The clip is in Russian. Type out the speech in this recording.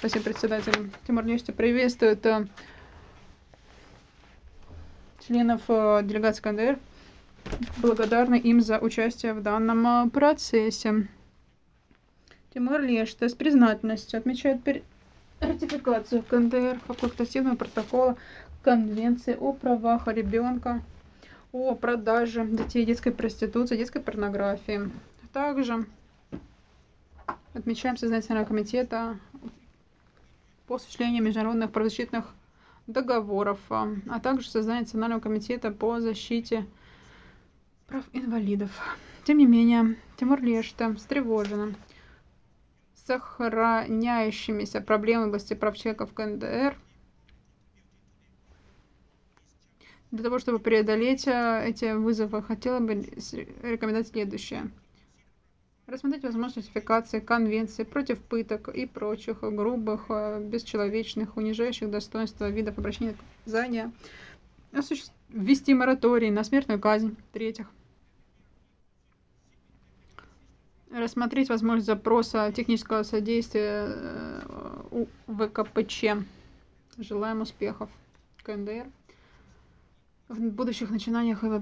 Спасибо, председатель. Тимур-Лeste приветствует членов делегации КНДР. Благодарны им за участие в данном процессе. Тимур-Леште с признательностью отмечает ратификацию КНДР факультативного протокола Конвенции о правах ребенка, о продаже детей, детской проституции, детской порнографии. Также отмечаем создание Национального комитета по осуществлению международных правозащитных договоров, а также создание Национального комитета по защите прав инвалидов. Тем не менее, Тимур-Леште встревожен сохраняющимися проблемами в области прав человека в КНДР. Для того, чтобы преодолеть эти вызовы, хотела бы рекомендовать следующее. Рассмотреть возможность ратификации конвенции против пыток и прочих грубых, бесчеловечных, унижающих достоинство видов обращения к наказанию. Ввести мораторий на смертную казнь. В-третьих, рассмотреть возможность запроса технического содействия у ВКПЧ. Желаем успехов КНДР в будущих начинаниях